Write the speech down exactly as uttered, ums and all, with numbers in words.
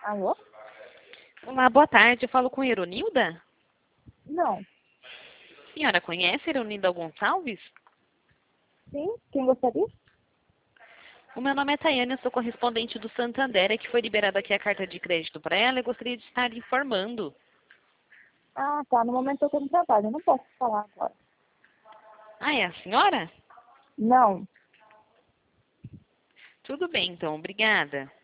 Alô? Olá, boa tarde. Eu falo com Eronilda? Não. A senhora conhece Eronilda Gonçalves? Sim? Quem gostaria? O meu nome é Tayane, eu sou correspondente do Santander, é que foi liberada aqui a carta de crédito para ela e gostaria de estar informando. Ah, tá. No momento eu estou no trabalho. Eu não posso falar agora. Ah, é a senhora? Não. Tudo bem, então. Obrigada.